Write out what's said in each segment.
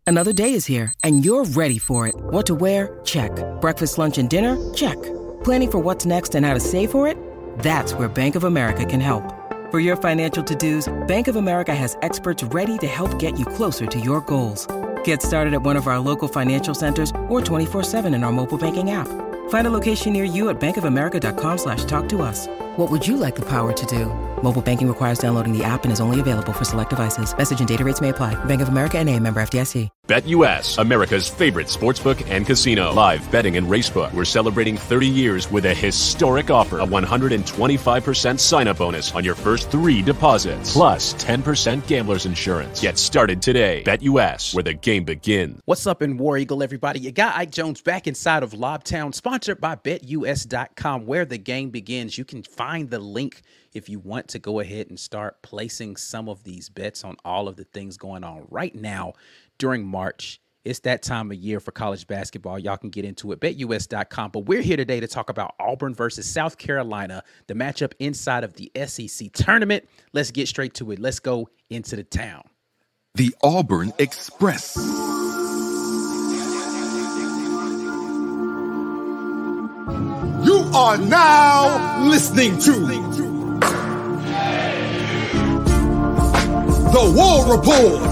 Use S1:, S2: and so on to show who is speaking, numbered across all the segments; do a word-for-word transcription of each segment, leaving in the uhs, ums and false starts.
S1: Another day is here, and you're ready for it. What to wear? Check. Breakfast, lunch, and dinner? Check. Planning for what's next and how to save for it? That's where Bank of America can help. For your financial to-dos, Bank of America has experts ready to help get you closer to your goals. Get started at one of our local financial centers or twenty-four seven in our mobile banking app. Find a location near you at bankofamerica.com slash talk to us. What would you like the power to do? Mobile banking requires downloading the app and is only available for select devices. Message and data rates may apply. Bank of America N A, member F D I C.
S2: BetUS, America's favorite sportsbook and casino. Live betting and racebook. We're celebrating thirty years with a historic offer. A one hundred twenty-five percent sign-up bonus on your first three deposits. Plus ten percent gambler's insurance. Get started today. BetUS, where the game begins.
S3: What's up in War Eagle, everybody? You got Ike Jones back inside of Lobtown, sponsored by Bet U S dot com, where the game begins. You can find the link if you want to go ahead and start placing some of these bets on all of the things going on right now during March. It's that time of year for college basketball. Y'all can get into it, Bet U S dot com. But we're here today to talk about Auburn versus South Carolina, the matchup inside of the S E C tournament. Let's get straight to it. Let's go into the town.
S4: The Auburn Express.
S5: You are now listening to The War Report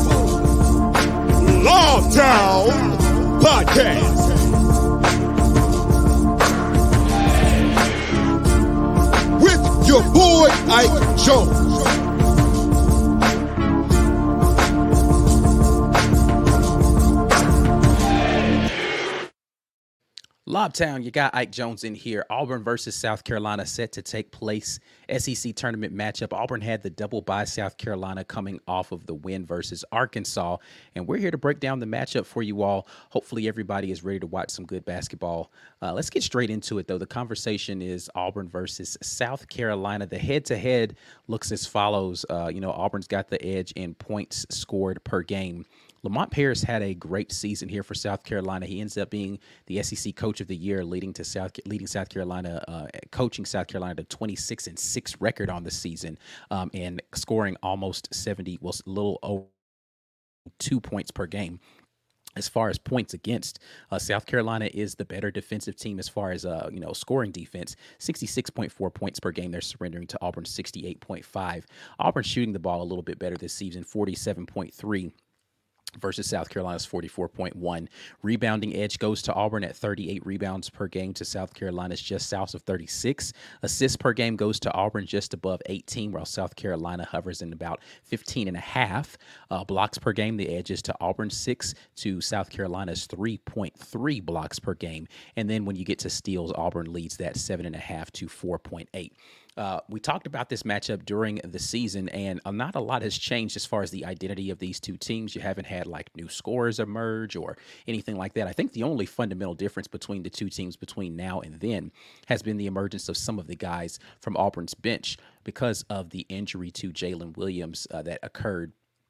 S5: Lawtown Podcast. With your boy Ike Jones.
S3: Lobtown, you got Ike Jones in here. Auburn versus South Carolina set to take place. S E C tournament matchup. Auburn had the double bye. South Carolina coming off of the win versus Arkansas. And we're here to break down the matchup for you all. Hopefully everybody is ready to watch some good basketball. Uh, let's get straight into it, though. The conversation is Auburn versus South Carolina. The head-to-head looks as follows. Uh, you know, Auburn's got the edge in points scored per game. Lamont Paris had a great season here for South Carolina. He ends up being the S E C Coach of the Year, leading to South leading South Carolina, uh, coaching South Carolina to twenty-six and six record on the season, um, and scoring almost seventy, well, a little over two points per game. As far as points against, uh, South Carolina is the better defensive team as far as, uh, you know, scoring defense. sixty-six point four points per game. They're surrendering to Auburn sixty-eight point five. Auburn shooting the ball a little bit better this season, forty-seven point three. Versus South Carolina's forty-four point one. Rebounding edge goes to Auburn at thirty-eight rebounds per game to South Carolina's just south of thirty-six. Assists per game goes to Auburn just above eighteen, while South Carolina hovers in about fifteen and a half. Uh, blocks per game, the edge is to Auburn six to South Carolina's three point three blocks per game. And then when you get to steals, Auburn leads that seven and a half to four point eight. Uh, we talked about this matchup during the season, and uh, not a lot has changed as far as the identity of these two teams. You haven't had like new scores emerge or anything like that. I think the only fundamental difference between the two teams between now and then has been the emergence of some of the guys from Auburn's bench because of the injury to Jalen Williams uh, that occurred.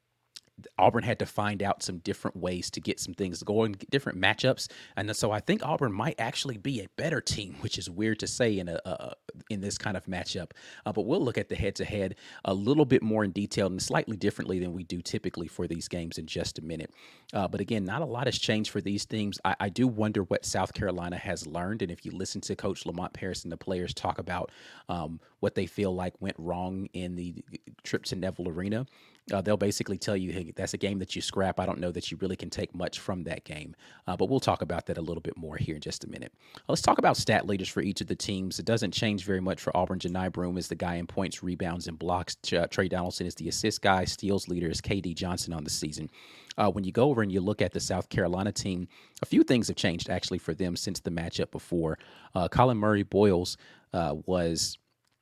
S3: Auburn had to find out some different ways to get some things going, different matchups, and so I think Auburn might actually be a better team, which is weird to say in a uh, in this kind of matchup. Uh, but we'll look at the head-to-head a little bit more in detail and slightly differently than we do typically for these games in just a minute. Uh, but again, not a lot has changed for these teams. I, I do wonder what South Carolina has learned, and if you listen to Coach Lamont Paris and the players talk about um, what they feel like went wrong in the trip to Neville Arena. Uh, they'll basically tell you, hey, that's a game that you scrap. I don't know that you really can take much from that game. Uh, but we'll talk about that a little bit more here in just a minute. Uh, let's talk about stat leaders for each of the teams. It doesn't change very much for Auburn. Janai Broome is the guy in points, rebounds, and blocks. Uh, Trey Donaldson is the assist guy. Steals leader is K D Johnson on the season. Uh, when you go over and you look at the South Carolina team, a few things have changed actually for them since the matchup before. Uh, Colin Murray Boyles uh, was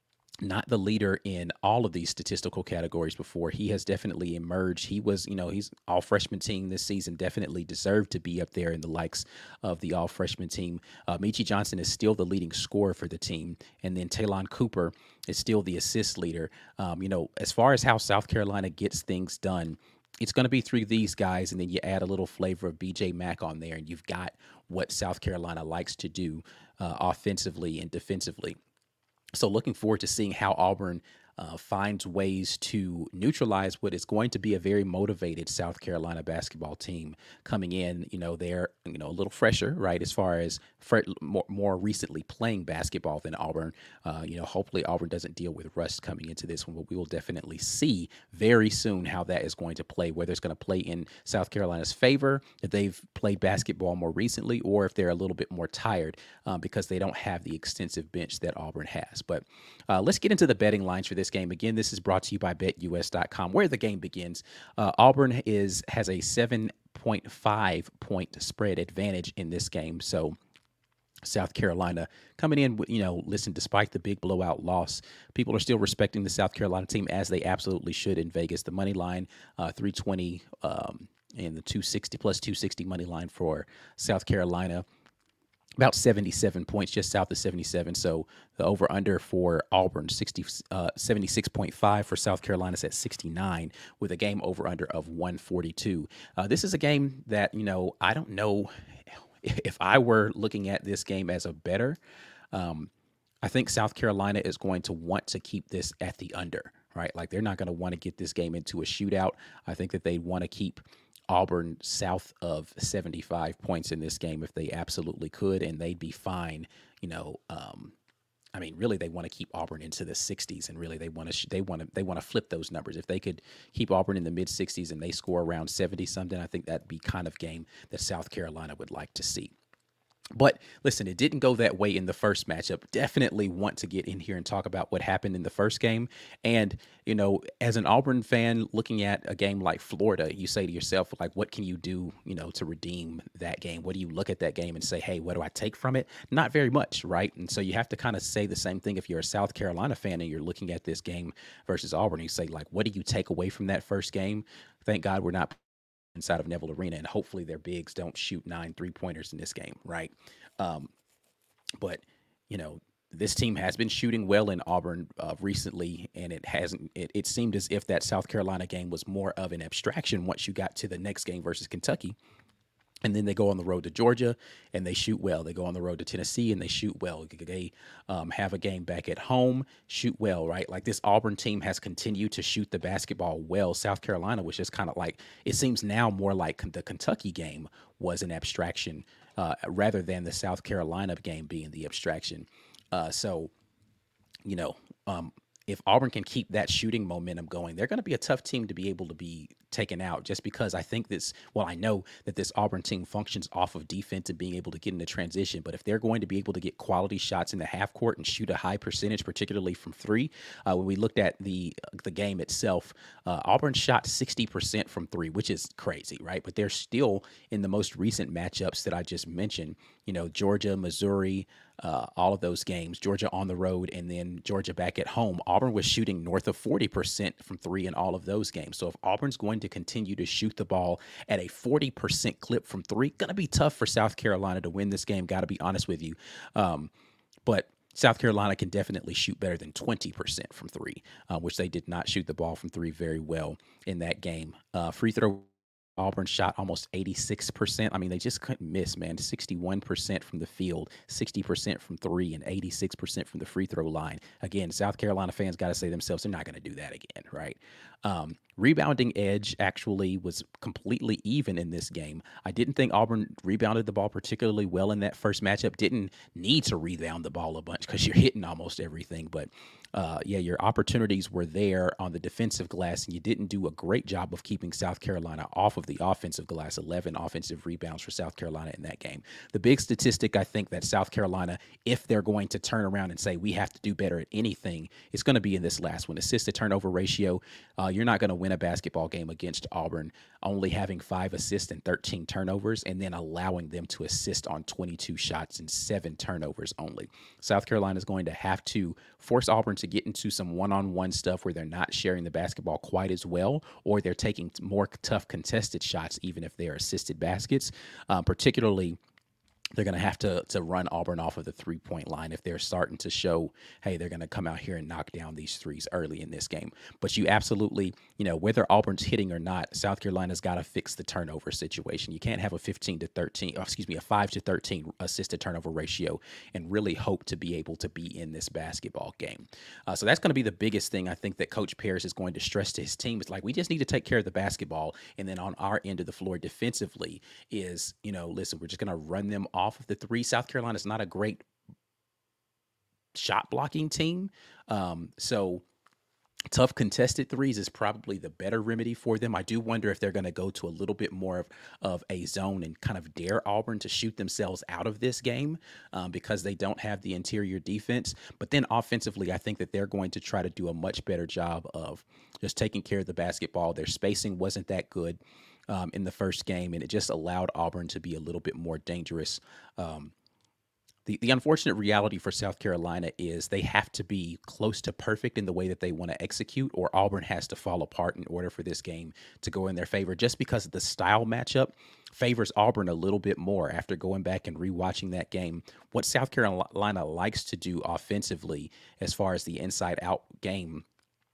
S3: not the leader in all of these statistical categories before. He has definitely emerged. He was, you know, he's all freshman team this season, definitely deserved to be up there in the likes of the all freshman team. Uh, Meechie Johnson is still the leading scorer for the team. And then Talon Cooper is still the assist leader. Um, you know, as far as how South Carolina gets things done, it's going to be through these guys, and then you add a little flavor of B J Mack on there, and you've got what South Carolina likes to do uh, offensively and defensively. So looking forward to seeing how Auburn uh, finds ways to neutralize what is going to be a very motivated South Carolina basketball team coming in. You know, they're, you know, a little fresher, right, as far as fr- more, more recently playing basketball than Auburn. Uh, you know, hopefully Auburn doesn't deal with rust coming into this one, but we will definitely see very soon how that is going to play, whether it's going to play in South Carolina's favor, if they've played basketball more recently, or if they're a little bit more tired um, because they don't have the extensive bench that Auburn has. But uh, let's get into the betting lines for this game. Again, this is brought to you by bet U S dot com, where the game begins. Uh, Auburn is has a seven point five point spread advantage in this game. So South Carolina coming in, you know, listen, despite the big blowout loss, people are still respecting the South Carolina team, as they absolutely should in Vegas. The money line, uh, three twenty um, and the two sixty plus two sixty money line for South Carolina. About seventy-seven points, just south of seventy-seven. So the over-under for Auburn, sixty, uh, seventy-six point five. For South Carolina is at sixty-nine, with a game over-under of one forty-two. Uh, this is a game that, you know, I don't know if I were looking at this game as a bettor. Um, I think South Carolina is going to want to keep this at the under, right? Like, they're not going to want to get this game into a shootout. I think that they want to keep Auburn south of seventy-five points in this game if they absolutely could, and they'd be fine. You know, um, I mean, really, they want to keep Auburn into the sixties, and really, they want to sh- they want to they want to flip those numbers. If they could keep Auburn in the mid sixties and they score around seventy something, I think that'd be kind of game that South Carolina would like to see. But listen, it didn't go that way in the first matchup. Definitely want to get in here and talk about what happened in the first game. And, you know, as an Auburn fan looking at a game like Florida, you say to yourself, like, what can you do, you know, to redeem that game? What do you look at that game and say, hey, what do I take from it? Not very much, right? And so you have to kind of say the same thing if you're a South Carolina fan and you're looking at this game versus Auburn. You say, like, what do you take away from that first game? Thank God we're not inside of Neville Arena, and hopefully their bigs don't shoot nine three-pointers in this game, right? Um, but, you know, this team has been shooting well in Auburn uh, recently, and it hasn't. It, it seemed as if that South Carolina game was more of an abstraction once you got to the next game versus Kentucky. And then they go on the road to Georgia, and they shoot well. They go on the road to Tennessee, and they shoot well. They um, have a game back at home, shoot well, right? Like, this Auburn team has continued to shoot the basketball well. South Carolina was just kind of like, it seems now more like the Kentucky game was an abstraction uh, rather than the South Carolina game being the abstraction. Uh, so, you know, um, if Auburn can keep that shooting momentum going, they're going to be a tough team to be able to be taken out, just because I think this, well, I know that this Auburn team functions off of defense and being able to get into transition. But if they're going to be able to get quality shots in the half court and shoot a high percentage, particularly from three, uh, when we looked at the the game itself, uh, Auburn shot sixty percent from three, which is crazy, right? But they're still in the most recent matchups that I just mentioned, you know, Georgia, Missouri, uh, all of those games, Georgia on the road and then Georgia back at home, Auburn was shooting north of forty percent from three in all of those games. So if Auburn's going to continue to shoot the ball at a forty percent clip from three, going to be tough for South Carolina to win this game, got to be honest with you. Um, but South Carolina can definitely shoot better than twenty percent from three, uh, which they did not shoot the ball from three very well in that game. Uh, free throw, Auburn shot almost eighty-six percent. I mean, they just couldn't miss, man. sixty-one percent from the field, sixty percent from three, and eighty-six percent from the free throw line. Again, South Carolina fans got to say themselves, they're not going to do that again, right? Um, rebounding edge actually was completely even in this game. I didn't think Auburn rebounded the ball particularly well in that first matchup. Didn't need to rebound the ball a bunch because you're hitting almost everything. But, uh, yeah, your opportunities were there on the defensive glass, and you didn't do a great job of keeping South Carolina off of the offensive glass. eleven offensive rebounds for South Carolina in that game. The big statistic, I think, that South Carolina, if they're going to turn around and say we have to do better at anything, it's going to be in this last one. Assist to turnover ratio. Uh, you're not going to win a basketball game against Auburn only having five assists and thirteen turnovers and then allowing them to assist on twenty-two shots and seven turnovers only. South Carolina is going to have to force Auburn to get into some one-on-one stuff where they're not sharing the basketball quite as well, or they're taking more tough contested shots even if they're assisted baskets, um, particularly they're going to have to to run Auburn off of the three-point line if they're starting to show, hey, they're going to come out here and knock down these threes early in this game. But you absolutely, you know, whether Auburn's hitting or not, South Carolina's got to fix the turnover situation. You can't have a fifteen to thirteen, oh, excuse me, a five to thirteen assisted turnover ratio and really hope to be able to be in this basketball game. Uh, so that's going to be the biggest thing I think that Coach Parrish is going to stress to his team. Is like, we just need to take care of the basketball. And then on our end of the floor defensively is, you know, listen, we're just going to run them off. Off of the three. South Carolina is not a great shot blocking team. Um, so tough contested threes is probably the better remedy for them. I do wonder if they're going to go to a little bit more of, of a zone and kind of dare Auburn to shoot themselves out of this game um, because they don't have the interior defense. But then offensively, I think that they're going to try to do a much better job of just taking care of the basketball. Their spacing wasn't that good Um, in the first game, and it just allowed Auburn to be a little bit more dangerous. Um, the, the unfortunate reality for South Carolina is they have to be close to perfect in the way that they want to execute, or Auburn has to fall apart in order for this game to go in their favor, just because the style matchup favors Auburn a little bit more after going back and rewatching that game. What South Carolina likes to do offensively as far as the inside-out game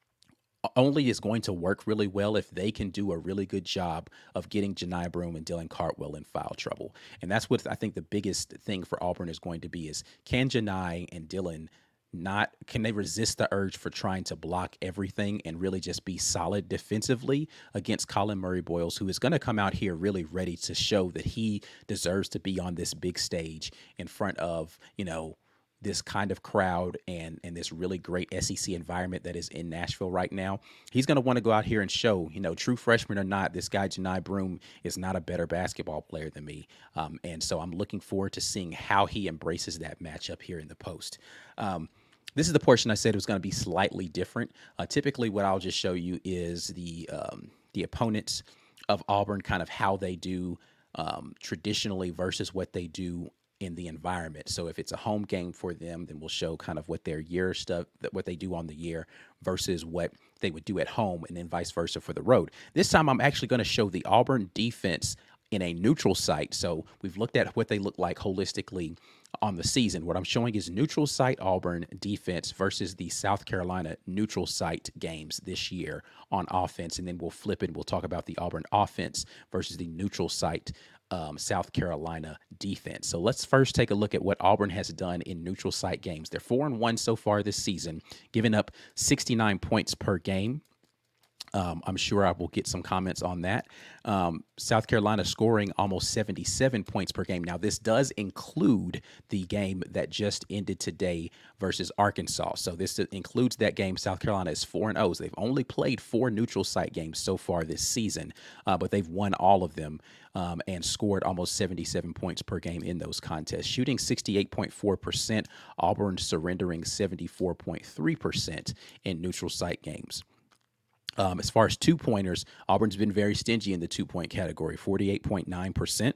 S3: only is going to work really well if they can do a really good job of getting Johni Broome and Dylan Cardwell in foul trouble. And that's what I think the biggest thing for Auburn is going to be is, can Johni and Dylan not, can they resist the urge for trying to block everything and really just be solid defensively against Colin Murray Boyles, who is going to come out here really ready to show that he deserves to be on this big stage in front of, you know, this kind of crowd and and this really great S E C environment that is in Nashville right now. He's going to want to go out here and show, you know, true freshman or not, this guy Johni Broome is not a better basketball player than me. Um, and so I'm looking forward to seeing how he embraces that matchup here in the post. Um, this is the portion I said was going to be slightly different. Uh, typically what I'll just show you is the um, the opponents of Auburn, kind of how they do um, traditionally versus what they do in the environment. So if it's a home game for them, then we'll show kind of what their year stuff, that what they do on the year versus what they would do at home, and then vice versa for the road. This time I'm actually going to show the Auburn defense in a neutral site. So we've looked at what they look like holistically on the season. What I'm showing is neutral site Auburn defense versus the South Carolina neutral site games this year on offense. And then we'll flip it and we'll talk about the Auburn offense versus the neutral site Um, South Carolina defense. So let's first take a look at what Auburn has done in neutral site games. They're four and one so far this season, giving up sixty-nine points per game. Um, I'm sure I will get some comments on that. Um, South Carolina scoring almost seventy-seven points per game. Now, this does include the game that just ended today versus Arkansas. So this includes that game. South Carolina is four and oh. So they've only played four neutral site games so far this season, uh, but they've won all of them um, and scored almost seventy-seven points per game in those contests. Shooting sixty-eight point four percent, Auburn surrendering seventy-four point three percent in neutral site games. Um, as far as two-pointers, Auburn's been very stingy in the two-point category, forty-eight point nine percent.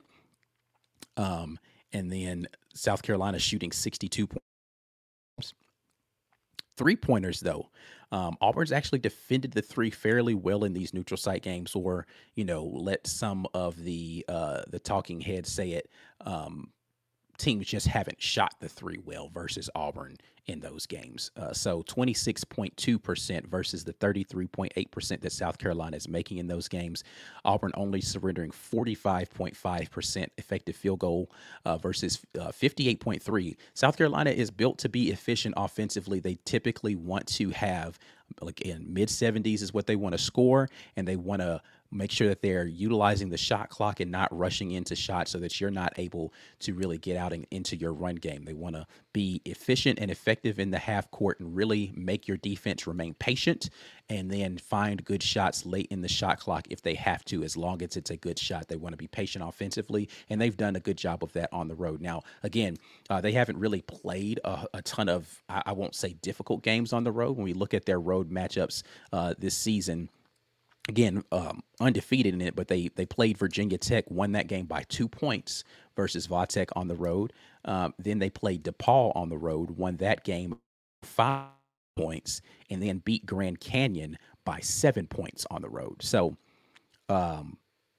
S3: Um, and then South Carolina shooting sixty-two points. Three-pointers, though, um, Auburn's actually defended the three fairly well in these neutral site games, or, you know, let some of the uh, the talking heads say it, um, teams just haven't shot the three well versus Auburn in those games. Uh, so twenty-six point two percent versus the thirty-three point eight percent that South Carolina is making in those games. Auburn only surrendering forty-five point five percent effective field goal uh, versus uh, fifty-eight point three. South Carolina is built to be efficient offensively. They typically want to have, like, in mid seventies is what they want to score, and they want to make sure that they're utilizing the shot clock and not rushing into shots so that you're not able to really get out and into your run game. They want to be efficient and effective in the half court and really make your defense remain patient, and then find good shots late in the shot clock if they have to, as long as it's a good shot. They want to be patient offensively, and they've done a good job of that on the road. Now, again, uh, they haven't really played a, a ton of, I, I won't say difficult games on the road. When we look at their road matchups uh, this season, again, um, undefeated in it, but they they played Virginia Tech, won that game by two points versus Vatech on the road. Um, then they played DePaul on the road, won that game five points, and then beat Grand Canyon by seven points on the road. So, um,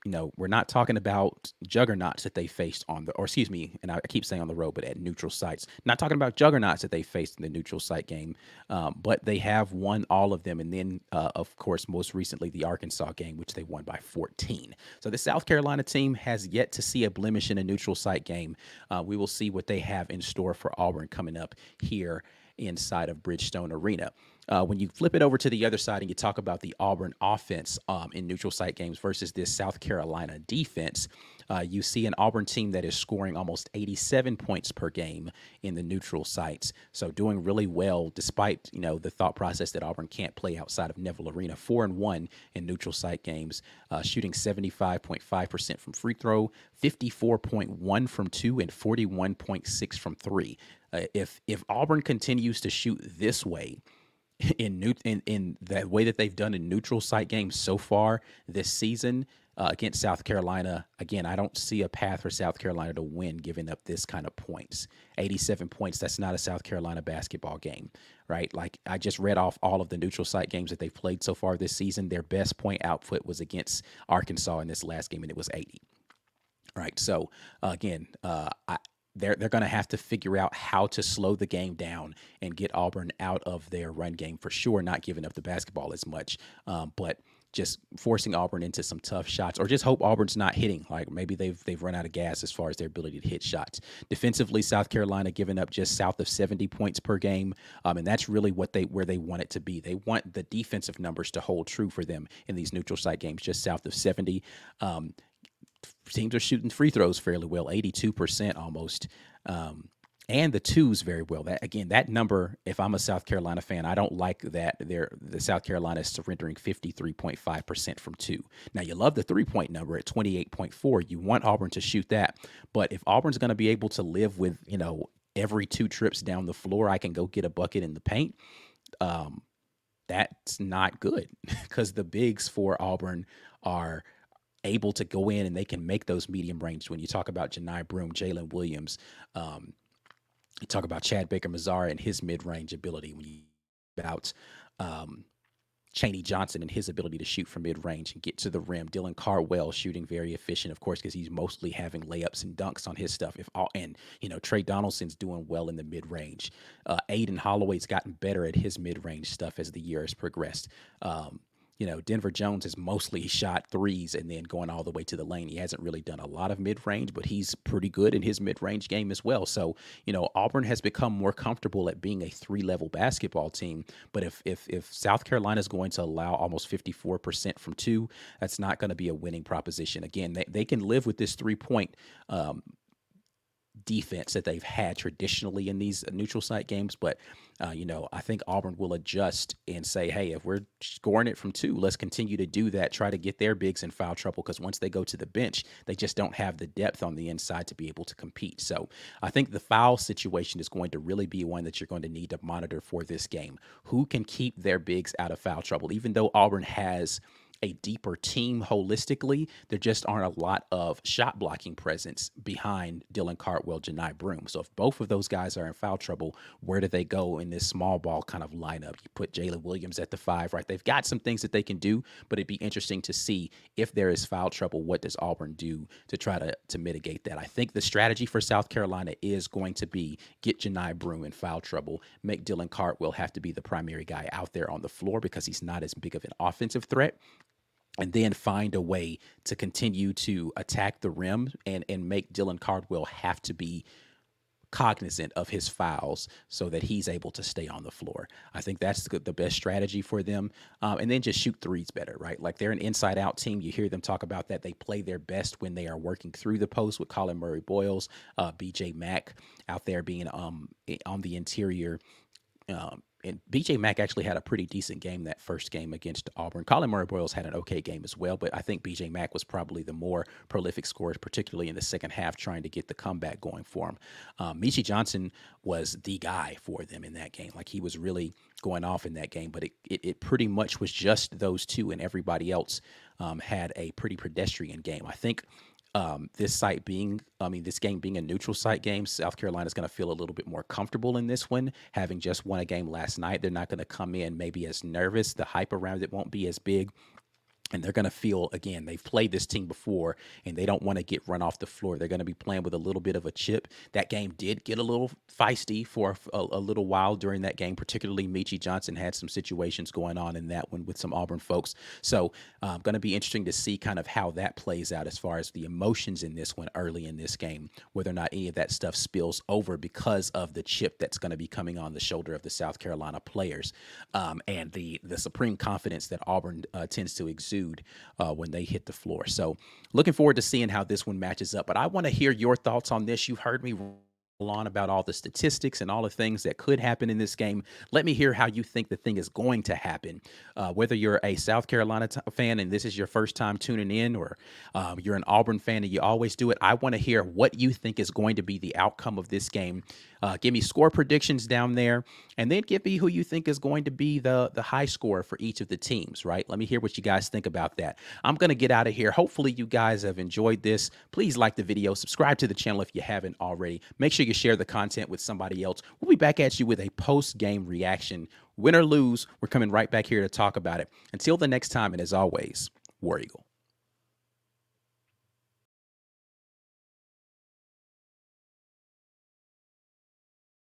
S3: you know, we're not talking about juggernauts that they faced on the, or excuse me, and I keep saying on the road, but at neutral sites. Not talking about juggernauts that they faced in the neutral site game, um, but they have won all of them. And then, uh, of course, most recently, the Arkansas game, which they won by fourteen. So the South Carolina team has yet to see a blemish in a neutral site game. Uh, we will see what they have in store for Auburn coming up here inside of Bridgestone Arena. Uh, when you flip it over to the other side and you talk about the Auburn offense um, in neutral site games versus this South Carolina defense, uh, you see an Auburn team that is scoring almost eighty-seven points per game in the neutral sites. So doing really well despite, you know, the thought process that Auburn can't play outside of Neville Arena. Four and one in neutral site games, uh, shooting seventy-five point five percent from free throw, fifty-four point one from two, and forty-one point six from three. Uh, if if Auburn continues to shoot this way, in new in, in the way that they've done in neutral site games so far this season uh, against South Carolina, again, I don't see a path for South Carolina to win giving up this kind of points. eighty-seven points, that's not a South Carolina basketball game, right? Like I just read off all of the neutral site games that they've played so far this season. Their best point output was against Arkansas in this last game, and it was eighty. Right. So uh, again, uh, I they're they're going to have to figure out how to slow the game down and get Auburn out of their run game for sure, not giving up the basketball as much, um, but just forcing Auburn into some tough shots, or just hope Auburn's not hitting. Like maybe they've they've run out of gas as far as their ability to hit shots. Defensively, South Carolina giving up just south of seventy points per game, um, and that's really what they where they want it to be. They want the defensive numbers to hold true for them in these neutral site games, just south of seventy. Um, Teams are shooting free throws fairly well, eighty-two percent almost, um, and the twos very well. That again, that number, if I'm a South Carolina fan, I don't like that they're, the South Carolina is surrendering fifty-three point five percent from two. Now, you love the three-point number at twenty-eight point four. You want Auburn to shoot that, but if Auburn's going to be able to live with, you know, every two trips down the floor, I can go get a bucket in the paint, um, that's not good because the bigs for Auburn are able to go in and they can make those medium range. When you talk about Janai Broome, Jalen Williams, um, you talk about Chad Baker-Mazara and his mid-range ability. When you about um, Chaney Johnson and his ability to shoot from mid-range and get to the rim. Dylan Cardwell shooting very efficient, of course, because he's mostly having layups and dunks on his stuff. If all and you know Trey Donaldson's doing well in the mid-range. Uh, Aiden Holloway's gotten better at his mid-range stuff as the year has progressed. Um, You know, Denver Jones has mostly shot threes and then going all the way to the lane. He hasn't really done a lot of mid-range, but he's pretty good in his mid-range game as well. So, you know, Auburn has become more comfortable at being a three-level basketball team. But if if if South Carolina is going to allow almost fifty-four percent from two, that's not going to be a winning proposition. Again, they, they can live with this three-point um defense that they've had traditionally in these neutral site games. But, uh, you know, I think Auburn will adjust and say, hey, if we're scoring it from two, let's continue to do that, try to get their bigs in foul trouble, because once they go to the bench, they just don't have the depth on the inside to be able to compete. So I think the foul situation is going to really be one that you're going to need to monitor for this game. Who can keep their bigs out of foul trouble? Even though Auburn has a deeper team holistically, there just aren't a lot of shot blocking presence behind Dylan Cardwell, Janai Broome. So if both of those guys are in foul trouble, where do they go in this small ball kind of lineup? You put Jalen Williams at the five, right? They've got some things that they can do, but it'd be interesting to see if there is foul trouble, what does Auburn do to try to, to mitigate that? I think the strategy for South Carolina is going to be get Janai Broome in foul trouble, make Dylan Cardwell have to be the primary guy out there on the floor because he's not as big of an offensive threat, and then find a way to continue to attack the rim and, and make Dylan Cardwell have to be cognizant of his fouls so that he's able to stay on the floor. I think that's the, the best strategy for them. Um, and then just shoot threes better, right? Like they're an inside-out team. You hear them talk about that. They play their best when they are working through the post with Colin Murray-Boyles, uh, B J Mack out there being um, on the interior. Um, And B J Mack actually had a pretty decent game that first game against Auburn. Colin Murray-Boyles had an okay game as well, but I think B J Mack was probably the more prolific scorer, particularly in the second half, trying to get the comeback going for him. Um, Meechie Johnson was the guy for them in that game. Like he was really going off in that game, but it, it, it pretty much was just those two, and everybody else um, had a pretty pedestrian game. I think Um, this site being, I mean, this game being a neutral site game, South Carolina is going to feel a little bit more comfortable in this one, having just won a game last night. They're not going to come in maybe as nervous. The hype around it won't be as big. And they're going to feel, again, they've played this team before and they don't want to get run off the floor. They're going to be playing with a little bit of a chip. That game did get a little feisty for a, a little while during that game, particularly Meechie Johnson had some situations going on in that one with some Auburn folks. So um, going to be interesting to see kind of how that plays out as far as the emotions in this one early in this game, whether or not any of that stuff spills over because of the chip that's going to be coming on the shoulder of the South Carolina players um, and the, the supreme confidence that Auburn uh, tends to exude Uh, when they hit the floor. So looking forward to seeing how this one matches up. But I want to hear your thoughts on this. You've heard me on about all the statistics and all the things that could happen in this game. Let me hear how you think the thing is going to happen. Uh, whether you're a South Carolina t- fan and this is your first time tuning in, or um, you're an Auburn fan and you always do it, I want to hear what you think is going to be the outcome of this game. Uh, give me score predictions down there, and then give me who you think is going to be the, the high scorer for each of the teams, right? Let me hear what you guys think about that. I'm going to get out of here. Hopefully you guys have enjoyed this. Please like the video, subscribe to the channel if you haven't already. Make sure you share the content with somebody else. We'll be back at you with a post-game reaction. Win or lose, we're coming right back here to talk about it. Until the next time, and as always, War Eagle.